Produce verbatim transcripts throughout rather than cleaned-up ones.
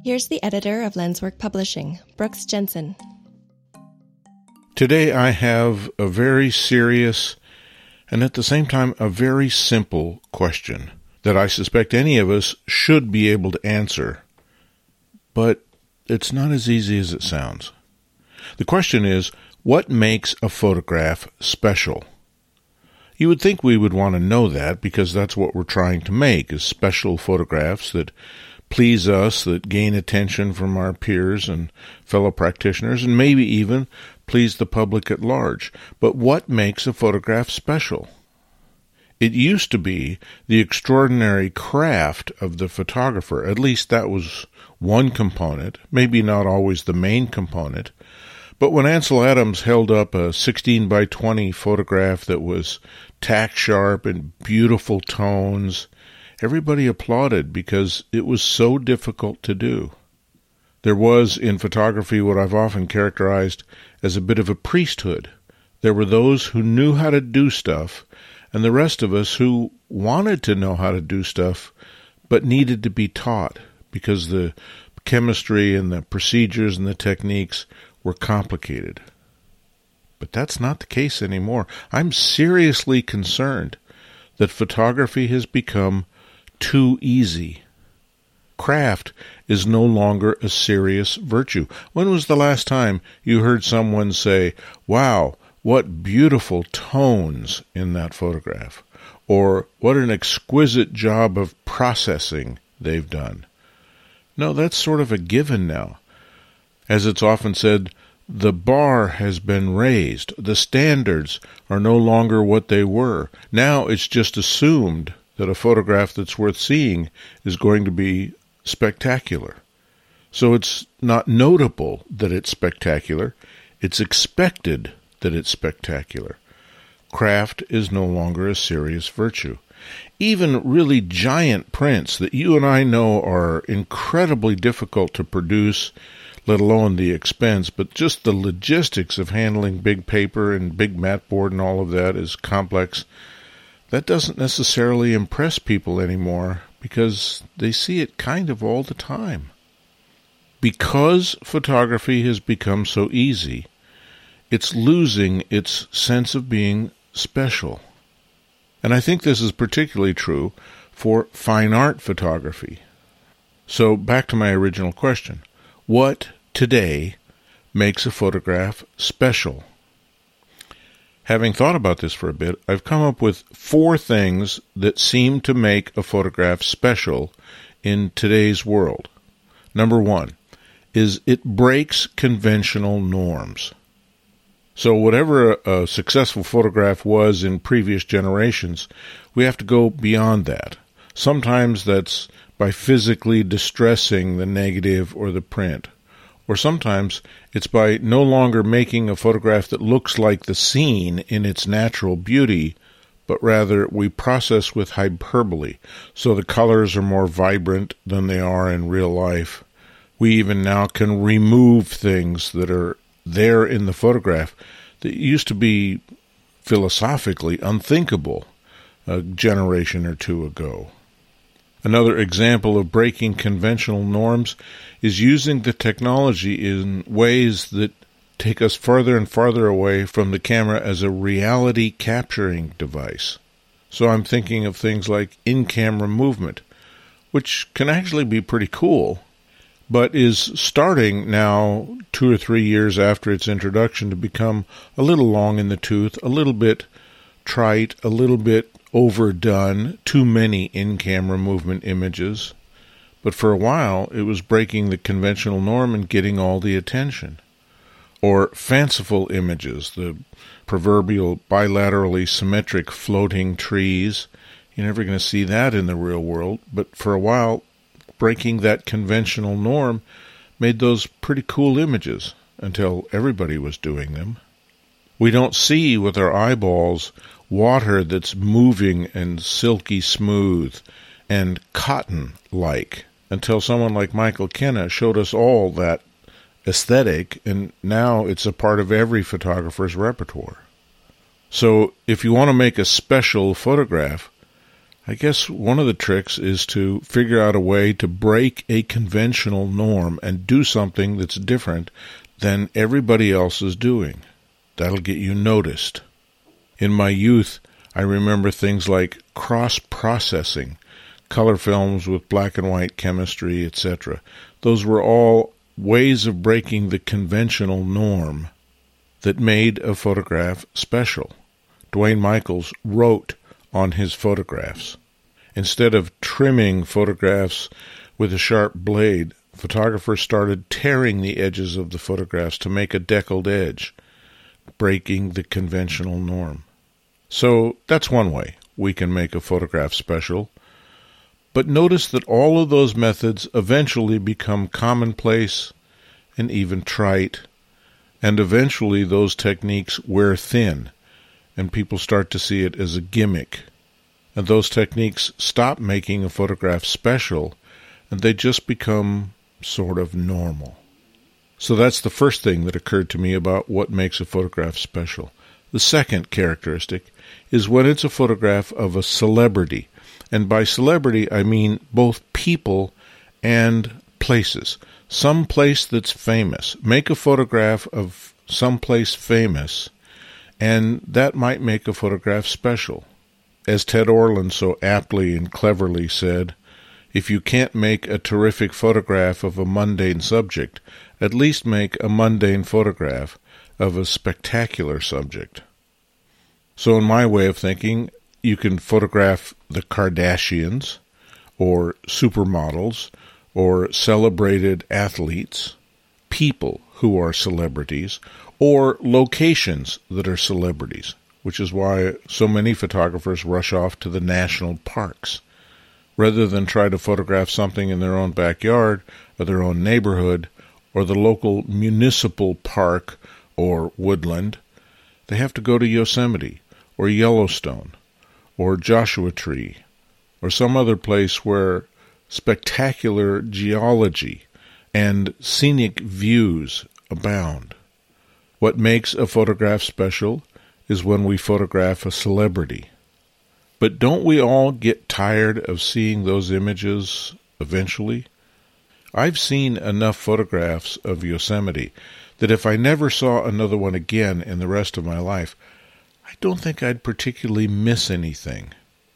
Here's the editor of Lenswork Publishing, Brooks Jensen. Today I have a very serious and at the same time a very simple question that I suspect any of us should be able to answer, but it's not as easy as it sounds. The question is, what makes a photograph special? You would think we would want to know that because that's what we're trying to make, is special photographs that please us, that gain attention from our peers and fellow practitioners, and maybe even please the public at large. But what makes a photograph special? It used to be the extraordinary craft of the photographer. At least that was one component, maybe not always the main component. But when Ansel Adams held up a sixteen by twenty photograph that was tack sharp and beautiful tones, everybody applauded because it was so difficult to do. There was in photography what I've often characterized as a bit of a priesthood. There were those who knew how to do stuff, and the rest of us who wanted to know how to do stuff, but needed to be taught because the chemistry and the procedures and the techniques were complicated. But that's not the case anymore. I'm seriously concerned that photography has become too easy. Craft is no longer a serious virtue. When was the last time you heard someone say, "Wow, what beautiful tones in that photograph," or "what an exquisite job of processing they've done"? No, that's sort of a given now. As it's often said, the bar has been raised. The standards are no longer what they were. Now it's just assumed that a photograph that's worth seeing is going to be spectacular. So it's not notable that it's spectacular. It's expected that it's spectacular. Craft is no longer a serious virtue. Even really giant prints that you and I know are incredibly difficult to produce, let alone the expense, but just the logistics of handling big paper and big mat board and all of that is complex. That doesn't necessarily impress people anymore because they see it kind of all the time. Because photography has become so easy, it's losing its sense of being special. And I think this is particularly true for fine art photography. So back to my original question. What today makes a photograph special? Having thought about this for a bit, I've come up with four things that seem to make a photograph special in today's world. Number one is it breaks conventional norms. So whatever a, a successful photograph was in previous generations, we have to go beyond that. Sometimes that's by physically distressing the negative or the print. Or sometimes it's by no longer making a photograph that looks like the scene in its natural beauty, but rather we process with hyperbole, so the colors are more vibrant than they are in real life. We even now can remove things that are there in the photograph that used to be philosophically unthinkable a generation or two ago. Another example of breaking conventional norms is using the technology in ways that take us farther and farther away from the camera as a reality capturing device. So I'm thinking of things like in-camera movement, which can actually be pretty cool, but is starting now, two or three years after its introduction, to become a little long in the tooth, a little bit trite, a little bit overdone, too many in-camera movement images. But for a while, it was breaking the conventional norm and getting all the attention. Or fanciful images, the proverbial bilaterally symmetric floating trees. You're never going to see that in the real world, but for a while, breaking that conventional norm made those pretty cool images until everybody was doing them. We don't see with our eyeballs water that's moving and silky smooth and cotton-like until someone like Michael Kenna showed us all that aesthetic, and now it's a part of every photographer's repertoire. So if you want to make a special photograph, I guess one of the tricks is to figure out a way to break a conventional norm and do something that's different than everybody else is doing. That'll get you noticed. In my youth, I remember things like cross-processing, color films with black and white chemistry, et cetera. Those were all ways of breaking the conventional norm that made a photograph special. Duane Michaels wrote on his photographs. Instead of trimming photographs with a sharp blade, photographers started tearing the edges of the photographs to make a deckled edge, breaking the conventional norm. So that's one way we can make a photograph special. But notice that all of those methods eventually become commonplace and even trite, and eventually those techniques wear thin, and people start to see it as a gimmick. And those techniques stop making a photograph special, and they just become sort of normal. So that's the first thing that occurred to me about what makes a photograph special. The second characteristic is when it's a photograph of a celebrity. And by celebrity, I mean both people and places. Some place that's famous. Make a photograph of some place famous, and that might make a photograph special. As Ted Orland so aptly and cleverly said, if you can't make a terrific photograph of a mundane subject, at least make a mundane photograph of a spectacular subject. So in my way of thinking, you can photograph the Kardashians, or supermodels, or celebrated athletes, people who are celebrities, or locations that are celebrities, which is why so many photographers rush off to the national parks. Rather than try to photograph something in their own backyard, or their own neighborhood, or the local municipal park or woodland, they have to go to Yosemite, or Yellowstone, or Joshua Tree, or some other place where spectacular geology and scenic views abound. What makes a photograph special is when we photograph a celebrity. But don't we all get tired of seeing those images eventually? I've seen enough photographs of Yosemite that if I never saw another one again in the rest of my life, I don't think I'd particularly miss anything.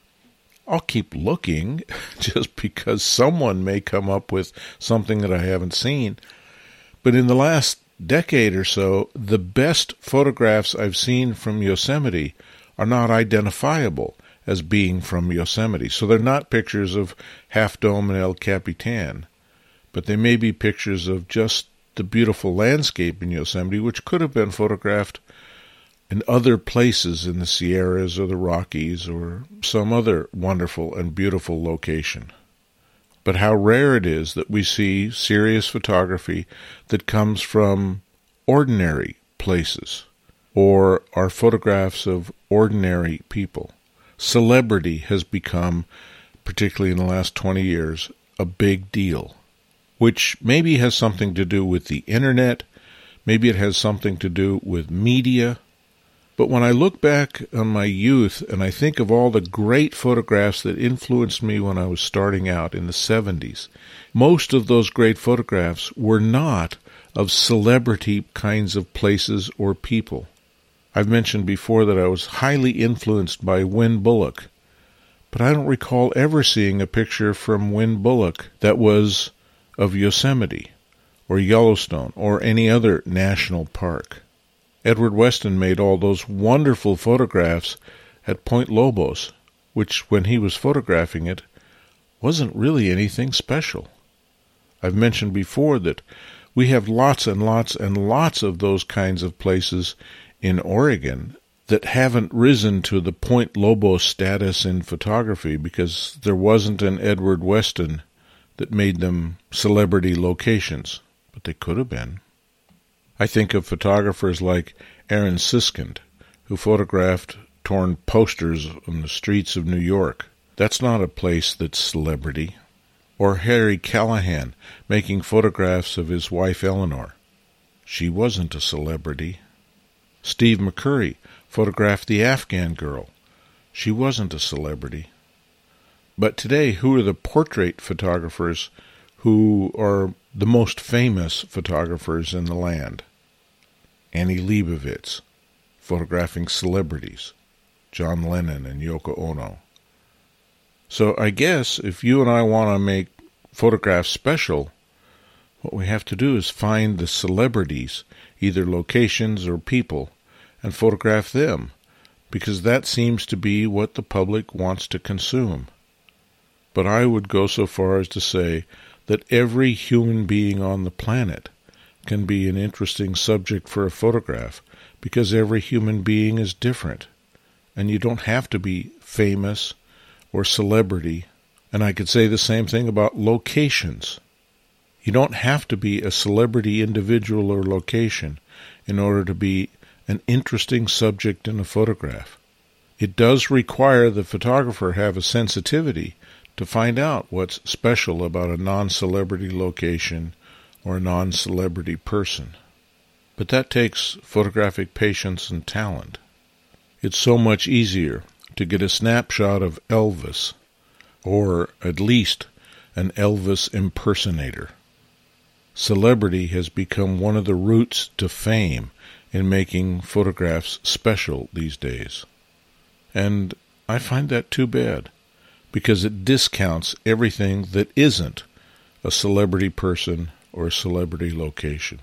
I'll keep looking just because someone may come up with something that I haven't seen. But in the last decade or so, the best photographs I've seen from Yosemite are not identifiable as being from Yosemite. So they're not pictures of Half Dome and El Capitan, but they may be pictures of just the beautiful landscape in Yosemite, which could have been photographed in other places in the Sierras or the Rockies or some other wonderful and beautiful location. But how rare it is that we see serious photography that comes from ordinary places or are photographs of ordinary people. Celebrity has become, particularly in the last twenty years, a big deal, which maybe has something to do with the internet, maybe it has something to do with media. But when I look back on my youth and I think of all the great photographs that influenced me when I was starting out in the seventies, most of those great photographs were not of celebrity kinds of places or people. I've mentioned before that I was highly influenced by Wynn Bullock, but I don't recall ever seeing a picture from Wynn Bullock that was of Yosemite or Yellowstone or any other national park. Edward Weston made all those wonderful photographs at Point Lobos, which, when he was photographing it, wasn't really anything special. I've mentioned before that we have lots and lots and lots of those kinds of places in Oregon that haven't risen to the Point Lobos status in photography because there wasn't an Edward Weston that made them celebrity locations, but they could have been. I think of photographers like Aaron Siskind, who photographed torn posters on the streets of New York. That's not a place that's celebrity. Or Harry Callahan, making photographs of his wife Eleanor. She wasn't a celebrity. Steve McCurry photographed the Afghan girl. She wasn't a celebrity. But today, who are the portrait photographers who are the most famous photographers in the land? Annie Leibovitz, photographing celebrities, John Lennon and Yoko Ono. So I guess if you and I want to make photographs special, what we have to do is find the celebrities, either locations or people, and photograph them, because that seems to be what the public wants to consume. But I would go so far as to say that every human being on the planet can be an interesting subject for a photograph, because every human being is different. And you don't have to be famous or celebrity. And I could say the same thing about locations. You don't have to be a celebrity individual or location in order to be an interesting subject in a photograph. It does require the photographer have a sensitivity to find out what's special about a non-celebrity location or a non-celebrity person. But that takes photographic patience and talent. It's so much easier to get a snapshot of Elvis, or at least an Elvis impersonator. Celebrity has become one of the routes to fame in making photographs special these days. And I find that too bad, because it discounts everything that isn't a celebrity person or a celebrity location.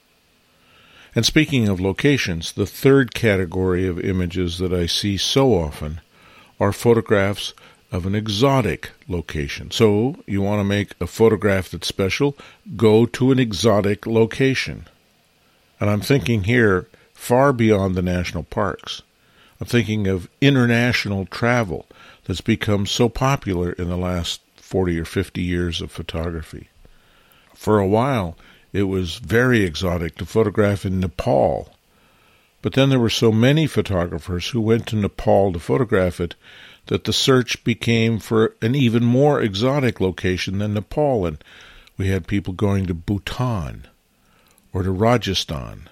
And speaking of locations, the third category of images that I see so often are photographs of an exotic location. So you want to make a photograph that's special, go to an exotic location. And I'm thinking here far beyond the national parks. I'm thinking of international travel that's become so popular in the last forty or fifty years of photography. For a while, it was very exotic to photograph in Nepal. But then there were so many photographers who went to Nepal to photograph it that the search became for an even more exotic location than Nepal. And we had people going to Bhutan or to Rajasthan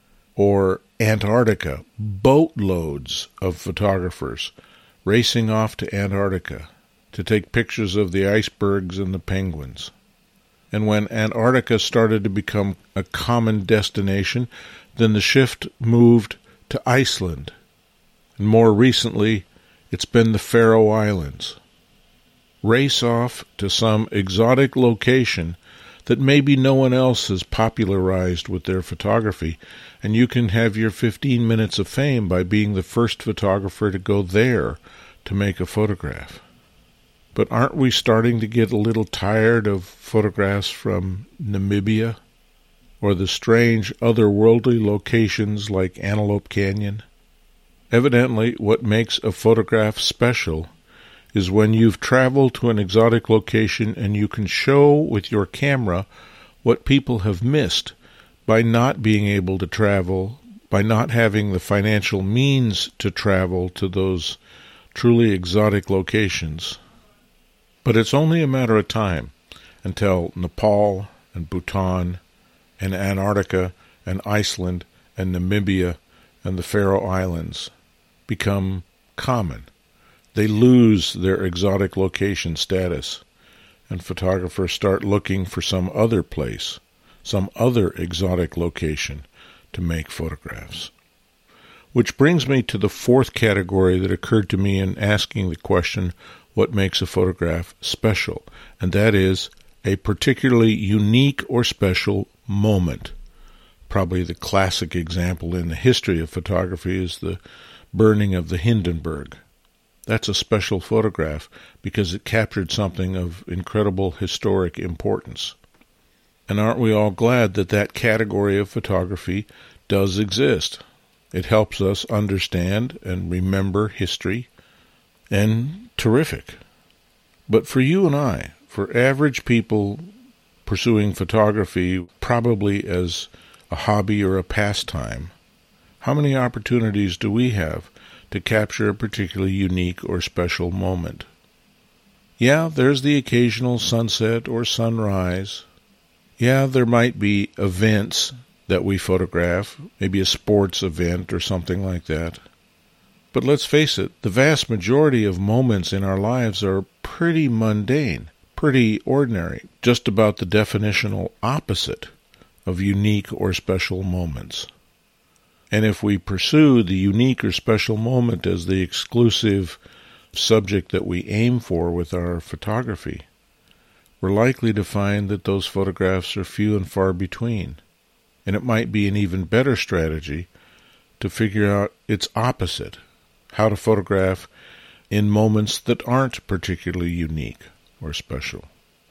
or Antarctica, boatloads of photographers racing off to Antarctica to take pictures of the icebergs and the penguins. And when Antarctica started to become a common destination, then the shift moved to Iceland. And more recently, it's been the Faroe Islands. Race off to some exotic location that maybe no one else has popularized with their photography, and you can have your fifteen minutes of fame by being the first photographer to go there to make a photograph. But aren't we starting to get a little tired of photographs from Namibia or the strange otherworldly locations like Antelope Canyon? Evidently, what makes a photograph special is when you've traveled to an exotic location and you can show with your camera what people have missed by not being able to travel, by not having the financial means to travel to those truly exotic locations. But it's only a matter of time until Nepal and Bhutan and Antarctica and Iceland and Namibia and the Faroe Islands become common. They lose their exotic location status, and photographers start looking for some other place, some other exotic location to make photographs. Which brings me to the fourth category that occurred to me in asking the question, what makes a photograph special? And that is a particularly unique or special moment. Probably the classic example in the history of photography is the burning of the Hindenburg. That's a special photograph because it captured something of incredible historic importance. And aren't we all glad that that category of photography does exist? It helps us understand and remember history, and terrific. But for you and I, for average people pursuing photography probably as a hobby or a pastime, how many opportunities do we have to capture a particularly unique or special moment? Yeah, there's the occasional sunset or sunrise. Yeah, there might be events that we photograph, maybe a sports event or something like that. But let's face it, the vast majority of moments in our lives are pretty mundane, pretty ordinary, just about the definitional opposite of unique or special moments. And if we pursue the unique or special moment as the exclusive subject that we aim for with our photography, we're likely to find that those photographs are few and far between. And it might be an even better strategy to figure out its opposite, how to photograph in moments that aren't particularly unique or special.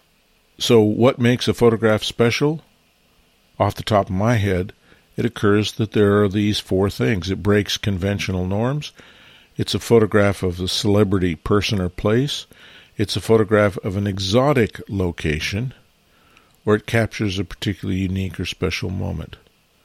So what makes a photograph special? Off the top of my head, it occurs that there are these four things. It breaks conventional norms. It's a photograph of a celebrity person or place. It's a photograph of an exotic location, or it captures a particularly unique or special moment.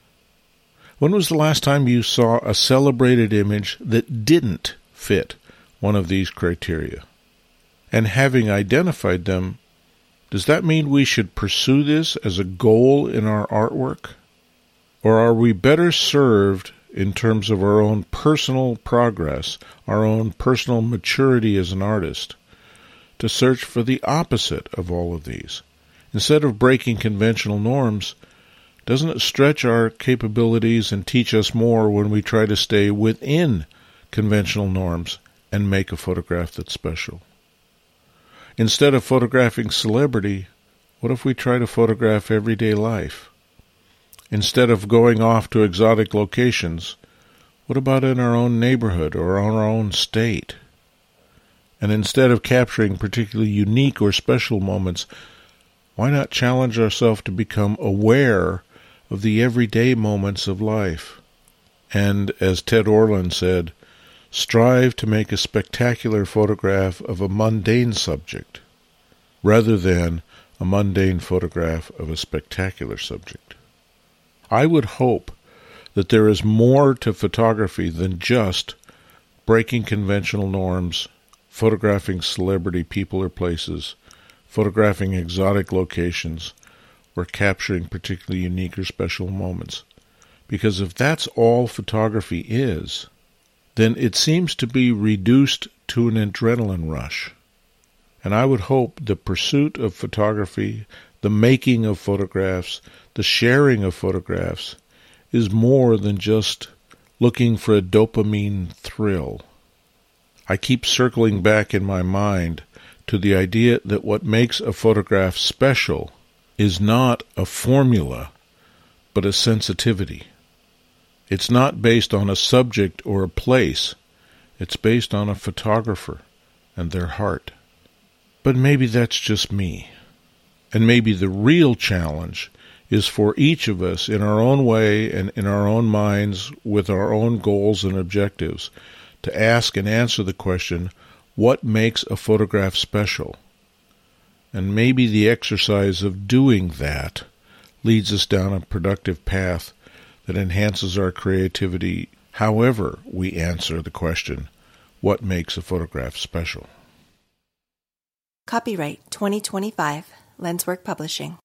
When was the last time you saw a celebrated image that didn't fit one of these criteria? And having identified them, does that mean we should pursue this as a goal in our artwork? Or are we better served in terms of our own personal progress, our own personal maturity as an artist, to search for the opposite of all of these? Instead of breaking conventional norms, doesn't it stretch our capabilities and teach us more when we try to stay within conventional norms and make a photograph that's special? Instead of photographing celebrity, what if we try to photograph everyday life? Instead of going off to exotic locations, what about in our own neighborhood or our own state? And instead of capturing particularly unique or special moments, why not challenge ourselves to become aware of the everyday moments of life? And, as Ted Orland said, strive to make a spectacular photograph of a mundane subject, rather than a mundane photograph of a spectacular subject. I would hope that there is more to photography than just breaking conventional norms, photographing celebrity people or places, photographing exotic locations, or capturing particularly unique or special moments. Because if that's all photography is, then it seems to be reduced to an adrenaline rush. And I would hope the pursuit of photography, the making of photographs, the sharing of photographs, is more than just looking for a dopamine thrill. I keep circling back in my mind to the idea that what makes a photograph special is not a formula, but a sensitivity. It's not based on a subject or a place. It's based on a photographer and their heart. But maybe that's just me. And maybe the real challenge is for each of us in our own way and in our own minds with our own goals and objectives to ask and answer the question, what makes a photograph special? And maybe the exercise of doing that leads us down a productive path that enhances our creativity however we answer the question, what makes a photograph special? Copyright twenty twenty-five, Lenswork Publishing.